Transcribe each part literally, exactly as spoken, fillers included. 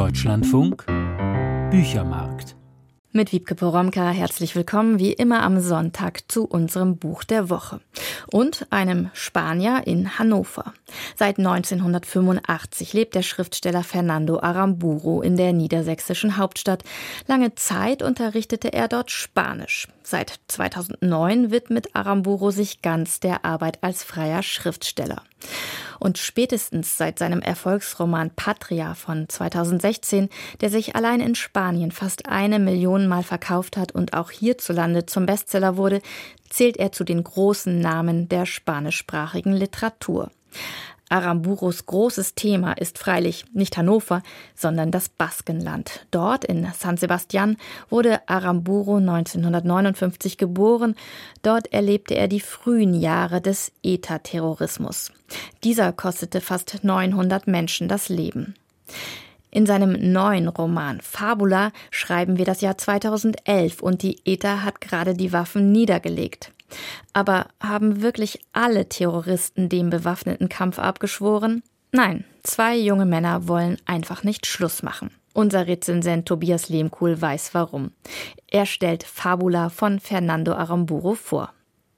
Deutschlandfunk Büchermarkt. Mit Wiebke Poromka herzlich willkommen, wie immer am Sonntag, zu unserem Buch der Woche. Und einem Spanier in Hannover. Seit neunzehnhundertfünfundachtzig lebt der Schriftsteller Fernando Aramburu in der niedersächsischen Hauptstadt. Lange Zeit unterrichtete er dort Spanisch. Seit zweitausendneun widmet Aramburu sich ganz der Arbeit als freier Schriftsteller. Und spätestens seit seinem Erfolgsroman Patria von zweitausendsechzehn, der sich allein in Spanien fast eine Million Mal verkauft hat und auch hierzulande zum Bestseller wurde, zählt er zu den großen Namen der spanischsprachigen Literatur. Aramburus großes Thema ist freilich nicht Hannover, sondern das Baskenland. Dort in San Sebastián wurde Aramburu neunzehnhundertneunundfünfzig geboren. Dort erlebte er die frühen Jahre des E T A-Terrorismus. Dieser kostete fast neunhundert Menschen das Leben. In seinem neuen Roman Fabula schreiben wir das Jahr zweitausendelf und die E T A hat gerade die Waffen niedergelegt. Aber haben wirklich alle Terroristen dem bewaffneten Kampf abgeschworen? Nein, zwei junge Männer wollen einfach nicht Schluss machen. Unser Rezensent Tobias Lehmkuhl weiß warum. Er stellt Fabula von Fernando Aramburu vor.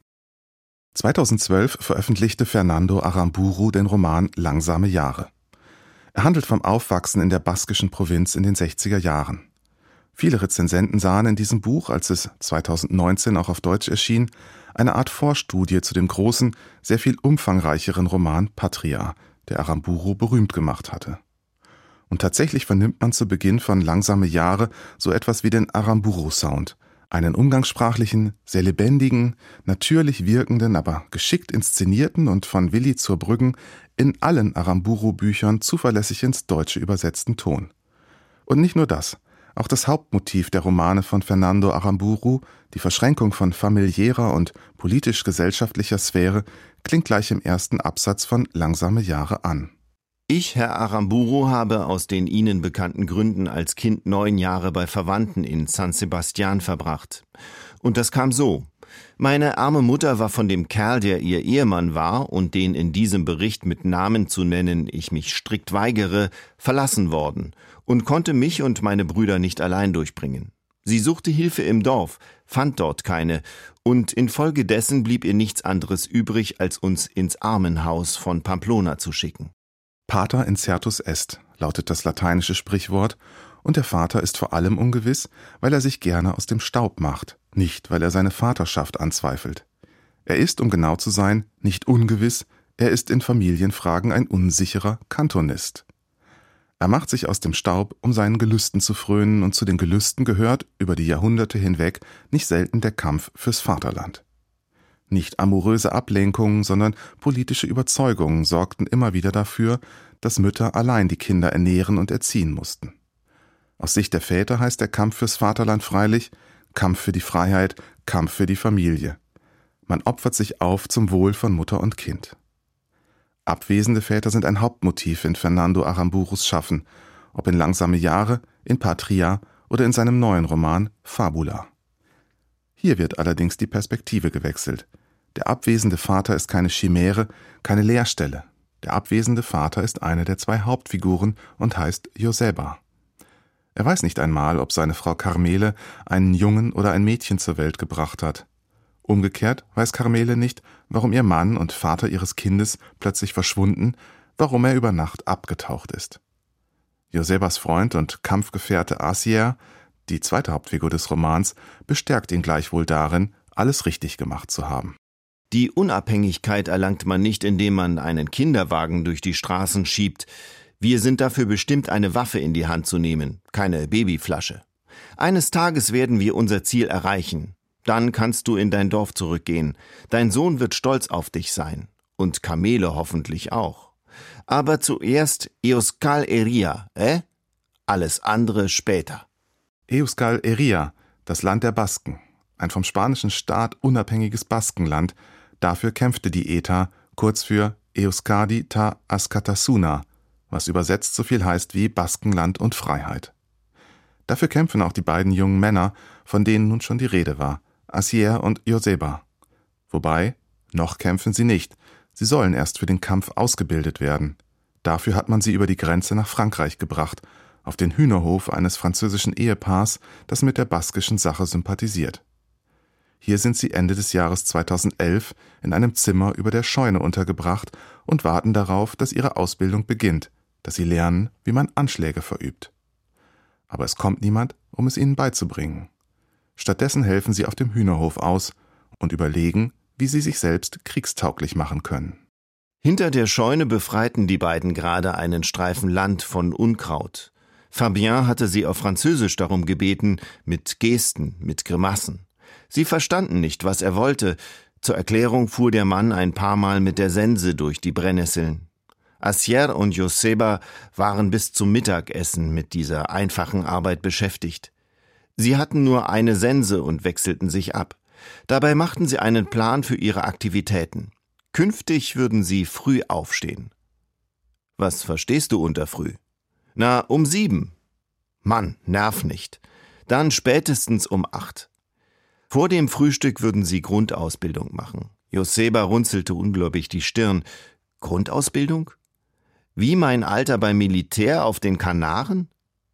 zweitausendzwölf veröffentlichte Fernando Aramburu den Roman Langsame Jahre. Er handelt vom Aufwachsen in der baskischen Provinz in den sechziger Jahren. Viele Rezensenten sahen in diesem Buch, als es zweitausendneunzehn auch auf Deutsch erschien, eine Art Vorstudie zu dem großen, sehr viel umfangreicheren Roman Patria, der Aramburu berühmt gemacht hatte. Und tatsächlich vernimmt man zu Beginn von Langsame Jahre so etwas wie den Aramburu-Sound, einen umgangssprachlichen, sehr lebendigen, natürlich wirkenden, aber geschickt inszenierten und von Willi zur Brüggen in allen Aramburu-Büchern zuverlässig ins Deutsche übersetzten Ton. Und nicht nur das. Auch das Hauptmotiv der Romane von Fernando Aramburu, die Verschränkung von familiärer und politisch-gesellschaftlicher Sphäre, klingt gleich im ersten Absatz von Langsame Jahre an. Ich, Herr Aramburu, habe aus den Ihnen bekannten Gründen als Kind neun Jahre bei Verwandten in San Sebastián verbracht. Und das kam so. Meine arme Mutter war von dem Kerl, der ihr Ehemann war und den in diesem Bericht mit Namen zu nennen ich mich strikt weigere, verlassen worden und konnte mich und meine Brüder nicht allein durchbringen. Sie suchte Hilfe im Dorf, fand dort keine und infolgedessen blieb ihr nichts anderes übrig, als uns ins Armenhaus von Pamplona zu schicken. Pater incertus est lautet das lateinische Sprichwort, und der Vater ist vor allem ungewiss, weil er sich gerne aus dem Staub macht, nicht weil er seine Vaterschaft anzweifelt. Er ist, um genau zu sein, nicht ungewiss, er ist in Familienfragen ein unsicherer Kantonist. Er macht sich aus dem Staub, um seinen Gelüsten zu frönen, und zu den Gelüsten gehört, über die Jahrhunderte hinweg, nicht selten der Kampf fürs Vaterland. Nicht amoröse Ablenkungen, sondern politische Überzeugungen sorgten immer wieder dafür, dass Mütter allein die Kinder ernähren und erziehen mussten. Aus Sicht der Väter heißt der Kampf fürs Vaterland freilich Kampf für die Freiheit, Kampf für die Familie. Man opfert sich auf zum Wohl von Mutter und Kind. Abwesende Väter sind ein Hauptmotiv in Fernando Aramburus Schaffen, ob in Langsame Jahre, in Patria oder in seinem neuen Roman Fabula. Hier wird allerdings die Perspektive gewechselt. Der abwesende Vater ist keine Chimäre, keine Leerstelle. Der abwesende Vater ist eine der zwei Hauptfiguren und heißt Joseba. Er weiß nicht einmal, ob seine Frau Carmele einen Jungen oder ein Mädchen zur Welt gebracht hat. Umgekehrt weiß Carmele nicht, warum ihr Mann und Vater ihres Kindes plötzlich verschwunden, warum er über Nacht abgetaucht ist. Josebas Freund und Kampfgefährte Asier, die zweite Hauptfigur des Romans, bestärkt ihn gleichwohl darin, alles richtig gemacht zu haben. Die Unabhängigkeit erlangt man nicht, indem man einen Kinderwagen durch die Straßen schiebt. Wir sind dafür bestimmt, eine Waffe in die Hand zu nehmen, keine Babyflasche. Eines Tages werden wir unser Ziel erreichen. Dann kannst du in dein Dorf zurückgehen. Dein Sohn wird stolz auf dich sein. Und Carmele hoffentlich auch. Aber zuerst Euskal Herria, äh? Alles andere später. Euskal Herria, das Land der Basken. Ein vom spanischen Staat unabhängiges Baskenland. Dafür kämpfte die E T A, kurz für Euskadi ta Askatasuna, was übersetzt so viel heißt wie Baskenland und Freiheit. Dafür kämpfen auch die beiden jungen Männer, von denen nun schon die Rede war, Asier und Joseba. Wobei, noch kämpfen sie nicht, sie sollen erst für den Kampf ausgebildet werden. Dafür hat man sie über die Grenze nach Frankreich gebracht, auf den Hühnerhof eines französischen Ehepaars, das mit der baskischen Sache sympathisiert. Hier sind sie Ende des Jahres zweitausendelf in einem Zimmer über der Scheune untergebracht und warten darauf, dass ihre Ausbildung beginnt, dass sie lernen, wie man Anschläge verübt. Aber es kommt niemand, um es ihnen beizubringen. Stattdessen helfen sie auf dem Hühnerhof aus und überlegen, wie sie sich selbst kriegstauglich machen können. Hinter der Scheune befreiten die beiden gerade einen Streifen Land von Unkraut. Fabien hatte sie auf Französisch darum gebeten, mit Gesten, mit Grimassen. Sie verstanden nicht, was er wollte. Zur Erklärung fuhr der Mann ein paar Mal mit der Sense durch die Brennnesseln. Assier und Joseba waren bis zum Mittagessen mit dieser einfachen Arbeit beschäftigt. Sie hatten nur eine Sense und wechselten sich ab. Dabei machten sie einen Plan für ihre Aktivitäten. Künftig würden sie früh aufstehen. Was verstehst du unter früh? Na, um sieben. Mann, nerv nicht. Dann spätestens um acht. Vor dem Frühstück würden sie Grundausbildung machen. Joseba runzelte ungläubig die Stirn. Grundausbildung? Wie mein Alter beim Militär auf den Kanaren?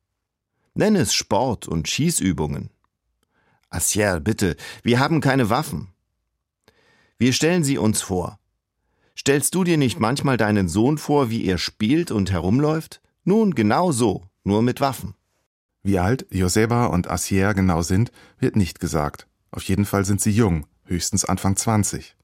Nenn es Sport und Schießübungen. Assier, bitte, wir haben keine Waffen. Wir stellen sie uns vor. Stellst du dir nicht manchmal deinen Sohn vor, wie er spielt und herumläuft? Nun, genau so, nur mit Waffen. Wie alt Joseba und Assier genau sind, wird nicht gesagt. Auf jeden Fall sind sie jung, höchstens Anfang zwanzig.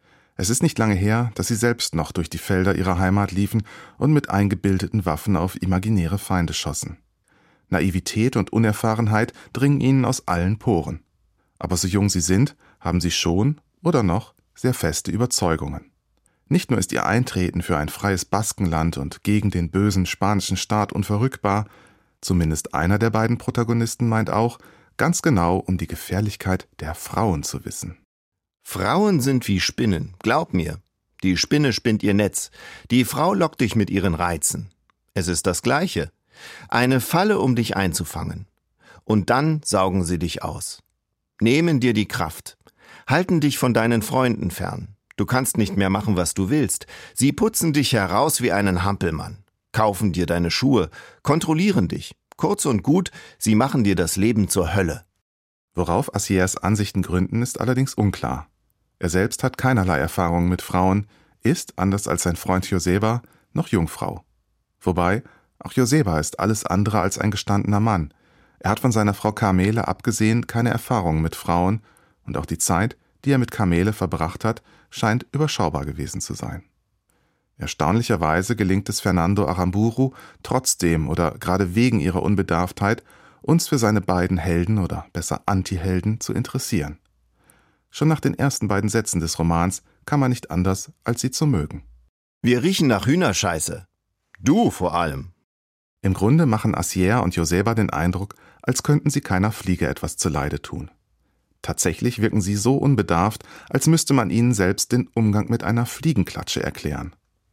Es ist nicht lange her, dass sie selbst noch durch die Felder ihrer Heimat liefen und mit eingebildeten Waffen auf imaginäre Feinde schossen. Naivität und Unerfahrenheit dringen ihnen aus allen Poren. Aber so jung sie sind, haben sie schon, oder noch, sehr feste Überzeugungen. Nicht nur ist ihr Eintreten für ein freies Baskenland und gegen den bösen spanischen Staat unverrückbar, zumindest einer der beiden Protagonisten meint auch, ganz genau um die Gefährlichkeit der Frauen zu wissen. Frauen sind wie Spinnen, glaub mir. Die Spinne spinnt ihr Netz, die Frau lockt dich mit ihren Reizen. Es ist das Gleiche. Eine Falle, um dich einzufangen. Und dann saugen sie dich aus. Nehmen dir die Kraft. Halten dich von deinen Freunden fern. Du kannst nicht mehr machen, was du willst. Sie putzen dich heraus wie einen Hampelmann. Kaufen dir deine Schuhe, kontrollieren dich. Kurz und gut, sie machen dir das Leben zur Hölle. Worauf Assiers Ansichten gründen, ist allerdings unklar. Er selbst hat keinerlei Erfahrung mit Frauen, ist, anders als sein Freund Joseba, noch Jungfrau. Wobei, auch Joseba ist alles andere als ein gestandener Mann. Er hat von seiner Frau Carmele abgesehen keine Erfahrung mit Frauen und auch die Zeit, die er mit Carmele verbracht hat, scheint überschaubar gewesen zu sein. Erstaunlicherweise gelingt es Fernando Aramburu trotzdem oder gerade wegen ihrer Unbedarftheit, uns für seine beiden Helden oder besser Anti-Helden zu interessieren. Schon nach den ersten beiden Sätzen des Romans kann man nicht anders, als sie zu mögen. Wir riechen nach Hühnerscheiße. Du vor allem. Im Grunde machen Assier und Joseba den Eindruck, als könnten sie keiner Fliege etwas zuleide tun. Tatsächlich wirken sie so unbedarft, als müsste man ihnen selbst den Umgang mit einer Fliegenklatsche erklären.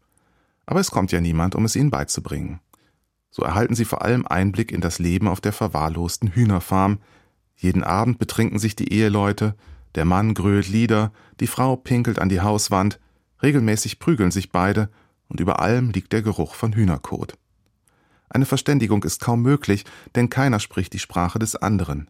Aber es kommt ja niemand, um es ihnen beizubringen. So erhalten sie vor allem Einblick in das Leben auf der verwahrlosten Hühnerfarm. Jeden Abend betrinken sich die Eheleute, der Mann grölt Lieder, die Frau pinkelt an die Hauswand, regelmäßig prügeln sich beide und über allem liegt der Geruch von Hühnerkot. Eine Verständigung ist kaum möglich, denn keiner spricht die Sprache des anderen.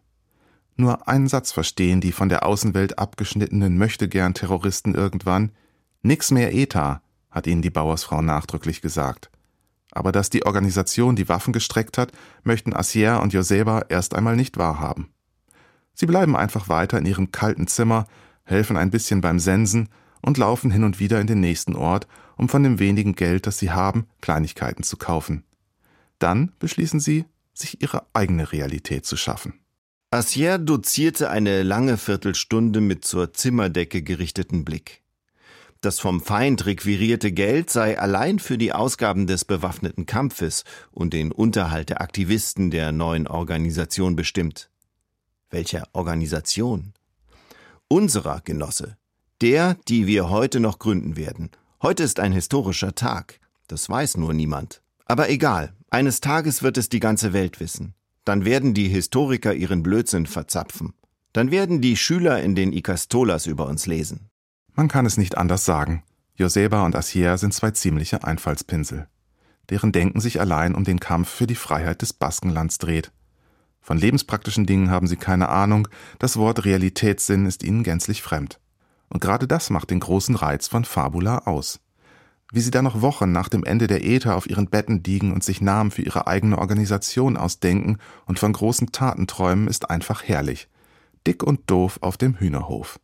Nur einen Satz verstehen die von der Außenwelt abgeschnittenen Möchtegern-Terroristen irgendwann. Nix mehr E T A, hat ihnen die Bauersfrau nachdrücklich gesagt. Aber dass die Organisation die Waffen gestreckt hat, möchten Assier und Joseba erst einmal nicht wahrhaben. Sie bleiben einfach weiter in ihrem kalten Zimmer, helfen ein bisschen beim Sensen und laufen hin und wieder in den nächsten Ort, um von dem wenigen Geld, das sie haben, Kleinigkeiten zu kaufen. Dann beschließen sie, sich ihre eigene Realität zu schaffen. Assier dozierte eine lange Viertelstunde mit zur Zimmerdecke gerichteten Blick. Das vom Feind requirierte Geld sei allein für die Ausgaben des bewaffneten Kampfes und den Unterhalt der Aktivisten der neuen Organisation bestimmt. Welcher Organisation? Unserer, Genosse. Der, die wir heute noch gründen werden. Heute ist ein historischer Tag. Das weiß nur niemand. Aber egal, eines Tages wird es die ganze Welt wissen. Dann werden die Historiker ihren Blödsinn verzapfen. Dann werden die Schüler in den Ikastolas über uns lesen. Man kann es nicht anders sagen. Joseba und Assier sind zwei ziemliche Einfallspinsel. deren Denken sich allein um den Kampf für die Freiheit des Baskenlands dreht. Von lebenspraktischen Dingen haben sie keine Ahnung, das Wort Realitätssinn ist ihnen gänzlich fremd. Und gerade das macht den großen Reiz von Fabula aus. Wie sie dann noch Wochen nach dem Ende der Äther auf ihren Betten liegen und sich Namen für ihre eigene Organisation ausdenken und von großen Taten träumen, ist einfach herrlich. Dick und doof auf dem Hühnerhof.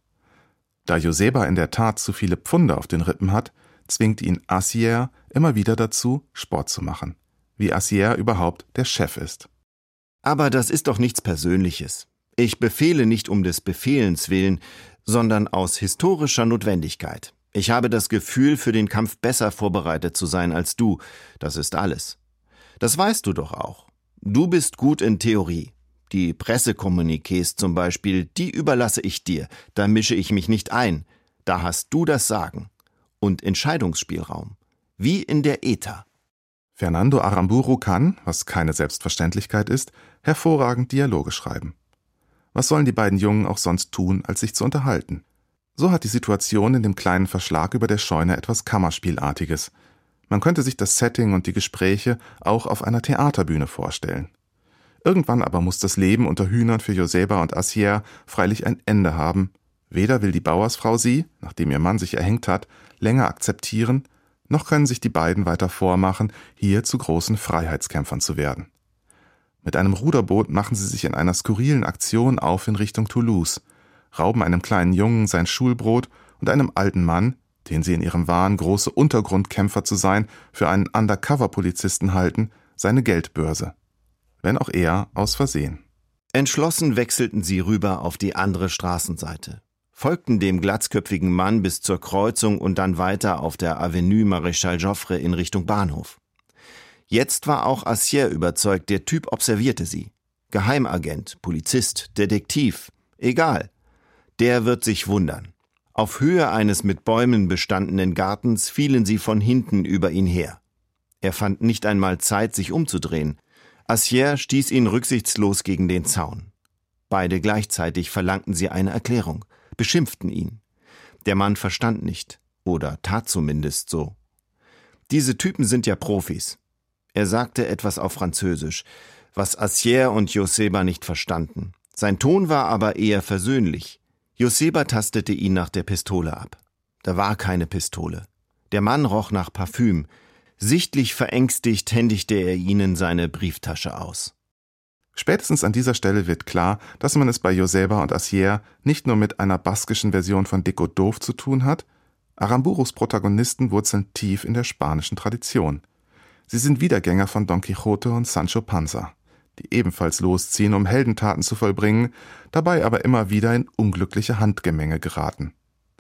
Da Joseba in der Tat zu viele Pfunde auf den Rippen hat, zwingt ihn Assier immer wieder dazu, Sport zu machen. Wie Assier überhaupt der Chef ist. Aber das ist doch nichts Persönliches. Ich befehle nicht um des Befehlens willen, sondern aus historischer Notwendigkeit. Ich habe das Gefühl, für den Kampf besser vorbereitet zu sein als du. Das ist alles. Das weißt du doch auch. Du bist gut in Theorie. Die Pressekommuniqués zum Beispiel, die überlasse ich dir. Da mische ich mich nicht ein. Da hast du das Sagen. Und Entscheidungsspielraum. Wie in der Äther. Fernando Aramburu kann, was keine Selbstverständlichkeit ist, hervorragend Dialoge schreiben. Was sollen die beiden Jungen auch sonst tun, als sich zu unterhalten? So hat die Situation in dem kleinen Verschlag über der Scheune etwas Kammerspielartiges. Man könnte sich das Setting und die Gespräche auch auf einer Theaterbühne vorstellen. Irgendwann aber muss das Leben unter Hühnern für Joseba und Assier freilich ein Ende haben. Weder will die Bauersfrau sie, nachdem ihr Mann sich erhängt hat, länger akzeptieren, noch können sich die beiden weiter vormachen, hier zu großen Freiheitskämpfern zu werden. Mit einem Ruderboot machen sie sich in einer skurrilen Aktion auf in Richtung Toulouse, rauben einem kleinen Jungen sein Schulbrot und einem alten Mann, den sie in ihrem Wahn, große Untergrundkämpfer zu sein, für einen Undercover-Polizisten halten, seine Geldbörse. Wenn auch eher aus Versehen. Entschlossen wechselten sie rüber auf die andere Straßenseite, folgten dem glatzköpfigen Mann bis zur Kreuzung und dann weiter auf der Avenue Maréchal Joffre in Richtung Bahnhof. Jetzt war auch Assier überzeugt, der Typ observierte sie. Geheimagent, Polizist, Detektiv, egal. Der wird sich wundern. Auf Höhe eines mit Bäumen bestandenen Gartens fielen sie von hinten über ihn her. Er fand nicht einmal Zeit, sich umzudrehen. Assier stieß ihn rücksichtslos gegen den Zaun. Beide gleichzeitig verlangten sie eine Erklärung, beschimpften ihn. Der Mann verstand nicht, oder tat zumindest so. Diese Typen sind ja Profis. Er sagte etwas auf Französisch, was Assier und Joseba nicht verstanden. Sein Ton war aber eher versöhnlich. Joseba tastete ihn nach der Pistole ab. Da war keine Pistole. Der Mann roch nach Parfüm. Sichtlich verängstigt händigte er ihnen seine Brieftasche aus. Spätestens an dieser Stelle wird klar, dass man es bei Joseba und Assier nicht nur mit einer baskischen Version von Dick und Doof zu tun hat. Aramburus Protagonisten wurzeln tief in der spanischen Tradition. Sie sind Wiedergänger von Don Quixote und Sancho Panza, die ebenfalls losziehen, um Heldentaten zu vollbringen, dabei aber immer wieder in unglückliche Handgemenge geraten.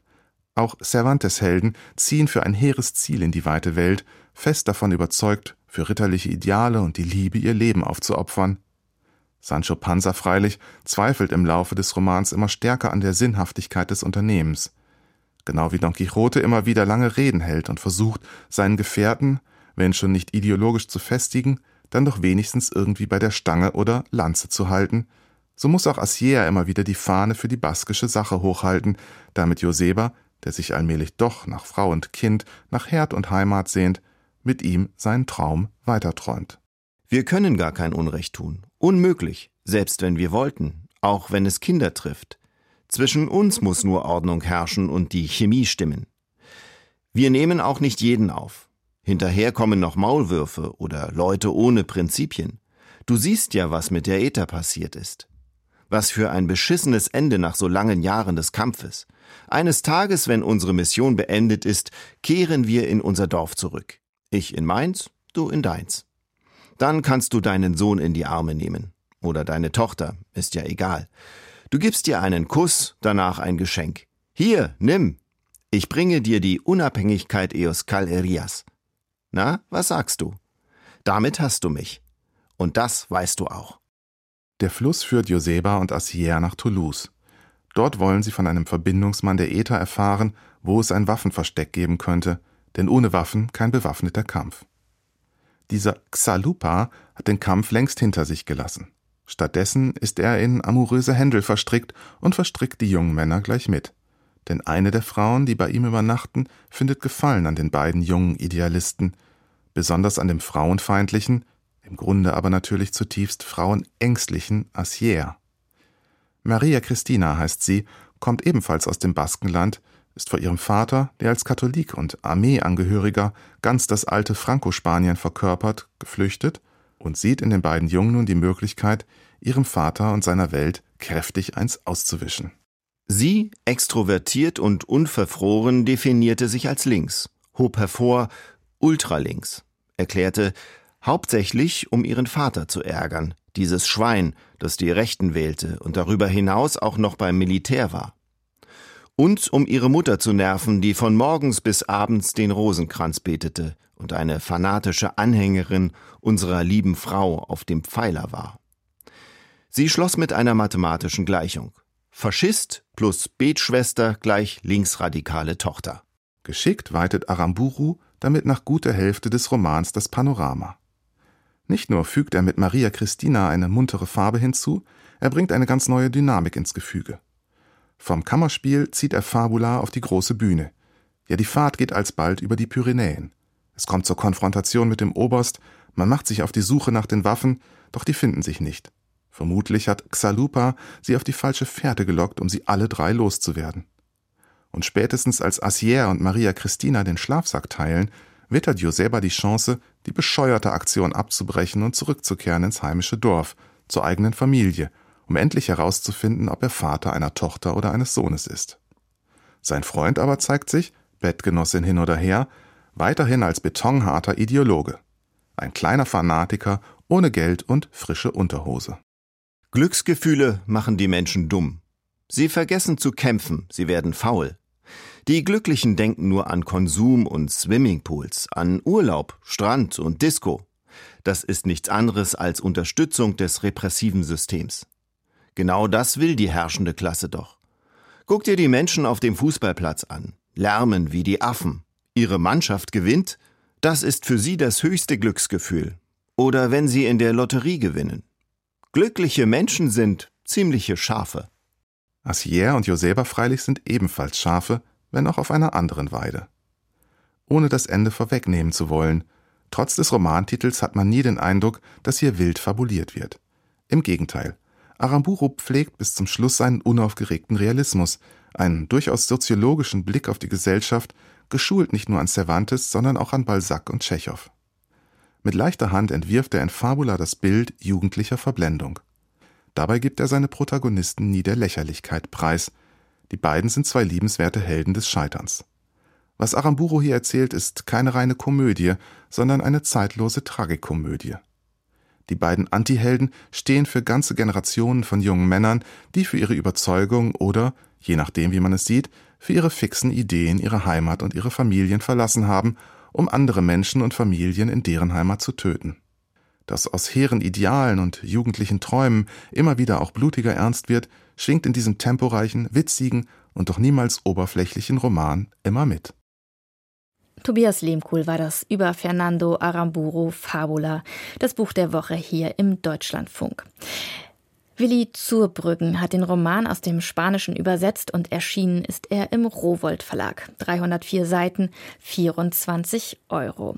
Auch Cervantes-Helden ziehen für ein hehres Ziel in die weite Welt, fest davon überzeugt, für ritterliche Ideale und die Liebe ihr Leben aufzuopfern. Sancho Panza freilich zweifelt im Laufe des Romans immer stärker an der Sinnhaftigkeit des Unternehmens. Genau wie Don Quixote immer wieder lange Reden hält und versucht, seinen Gefährten, wenn schon nicht ideologisch zu festigen, dann doch wenigstens irgendwie bei der Stange oder Lanze zu halten, so muss auch Assier immer wieder die Fahne für die baskische Sache hochhalten, damit Joseba, der sich allmählich doch nach Frau und Kind, nach Herd und Heimat sehnt, mit ihm seinen Traum weiterträumt. Wir können gar kein Unrecht tun. Unmöglich, selbst wenn wir wollten, auch wenn es Kinder trifft. Zwischen uns muss nur Ordnung herrschen und die Chemie stimmen. Wir nehmen auch nicht jeden auf. Hinterher kommen noch Maulwürfe oder Leute ohne Prinzipien. Du siehst ja, was mit der Äther passiert ist. Was für ein beschissenes Ende nach so langen Jahren des Kampfes. Eines Tages, wenn unsere Mission beendet ist, kehren wir in unser Dorf zurück. Ich in meins, du in deins. Dann kannst du deinen Sohn in die Arme nehmen. Oder deine Tochter, ist ja egal. Du gibst dir einen Kuss, danach ein Geschenk. Hier, nimm. Ich bringe dir die Unabhängigkeit Euskal Herrias. Na, was sagst du? Damit hast du mich. Und das weißt du auch. Der Fluss führt Joseba und Assier nach Toulouse. Dort wollen sie von einem Verbindungsmann der Äther erfahren, wo es ein Waffenversteck geben könnte, denn ohne Waffen kein bewaffneter Kampf. Dieser Xalupa hat den Kampf längst hinter sich gelassen. Stattdessen ist er in amoröse Händel verstrickt und verstrickt die jungen Männer gleich mit. Denn eine der Frauen, die bei ihm übernachten, findet Gefallen an den beiden jungen Idealisten. besonders an dem frauenfeindlichen, im Grunde aber natürlich zutiefst frauenängstlichen Asier. Maria Cristina heißt sie, kommt ebenfalls aus dem Baskenland, ist vor ihrem Vater, der als Katholik und Armeeangehöriger ganz das alte Franco-Spanien verkörpert, geflüchtet und sieht in den beiden Jungen nun die Möglichkeit, ihrem Vater und seiner Welt kräftig eins auszuwischen. Sie, extrovertiert und unverfroren, definierte sich als links, hob hervor ultralinks, erklärte, hauptsächlich um ihren Vater zu ärgern, dieses Schwein, das die Rechten wählte und darüber hinaus auch noch beim Militär war. Und um ihre Mutter zu nerven, die von morgens bis abends den Rosenkranz betete und eine fanatische Anhängerin unserer lieben Frau auf dem Pfeiler war. Sie schloss mit einer mathematischen Gleichung. Faschist plus Betschwester gleich linksradikale Tochter. Geschickt weitet Aramburu damit nach guter Hälfte des Romans das Panorama. Nicht nur fügt er mit Maria Cristina eine muntere Farbe hinzu, er bringt eine ganz neue Dynamik ins Gefüge. Vom Kammerspiel zieht er Fabula auf die große Bühne. Ja, die Fahrt geht alsbald über die Pyrenäen. Es kommt zur Konfrontation mit dem Oberst, man macht sich auf die Suche nach den Waffen, doch die finden sich nicht. Vermutlich hat Xalupa sie auf die falsche Fährte gelockt, um sie alle drei loszuwerden. Und spätestens als Asier und Maria Cristina den Schlafsack teilen, wittert Joseba die Chance, die bescheuerte Aktion abzubrechen und zurückzukehren ins heimische Dorf, zur eigenen Familie, um endlich herauszufinden, ob er Vater einer Tochter oder eines Sohnes ist. Sein Freund aber zeigt sich, Bettgenossin hin oder her, weiterhin als betonharter Ideologe. Ein kleiner Fanatiker ohne Geld und frische Unterhose. Glücksgefühle machen die Menschen dumm. Sie vergessen zu kämpfen, sie werden faul. Die Glücklichen denken nur an Konsum und Swimmingpools, an Urlaub, Strand und Disco. Das ist nichts anderes als Unterstützung des repressiven Systems. Genau das will die herrschende Klasse doch. Guck dir die Menschen auf dem Fußballplatz an, lärmen wie die Affen. Ihre Mannschaft gewinnt, das ist für sie das höchste Glücksgefühl. Oder wenn sie in der Lotterie gewinnen. Glückliche Menschen sind ziemliche Schafe. Asier und Joseba freilich sind ebenfalls Schafe, wenn auch auf einer anderen Weide. Ohne das Ende vorwegnehmen zu wollen, trotz des Romantitels hat man nie den Eindruck, dass hier wild fabuliert wird. Im Gegenteil, Aramburu pflegt bis zum Schluss seinen unaufgeregten Realismus, einen durchaus soziologischen Blick auf die Gesellschaft, geschult nicht nur an Cervantes, sondern auch an Balzac und Tschechow. Mit leichter Hand entwirft er in Fabula das Bild jugendlicher Verblendung. Dabei gibt er seine Protagonisten nie der Lächerlichkeit preis. Die beiden sind zwei liebenswerte Helden des Scheiterns. Was Aramburu hier erzählt, ist keine reine Komödie, sondern eine zeitlose Tragikomödie. Die beiden Antihelden stehen für ganze Generationen von jungen Männern, die für ihre Überzeugung oder, je nachdem wie man es sieht, für ihre fixen Ideen ihre Heimat und ihre Familien verlassen haben, um andere Menschen und Familien in deren Heimat zu töten. Dass aus hehren Idealen und jugendlichen Träumen immer wieder auch blutiger Ernst wird, schwingt in diesem temporeichen, witzigen und doch niemals oberflächlichen Roman immer mit. Tobias Lehmkuhl war das über Fernando Aramburu Fabula, das Buch der Woche hier im Deutschlandfunk. Willi Zurbrüggen hat den Roman aus dem Spanischen übersetzt und erschienen ist er im Rowohlt Verlag. dreihundertvier Seiten, vierundzwanzig Euro.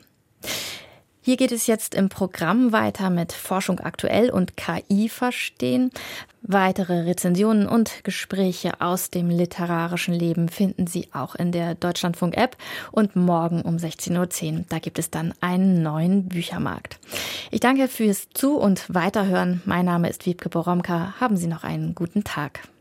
Hier geht es jetzt im Programm weiter mit Forschung aktuell und K I verstehen. Weitere Rezensionen und Gespräche aus dem literarischen Leben finden Sie auch in der Deutschlandfunk-App. Und morgen um sechzehn Uhr zehn, da gibt es dann einen neuen Büchermarkt. Ich danke fürs Zu- und Weiterhören. Mein Name ist Wiebke Boromka. Haben Sie noch einen guten Tag.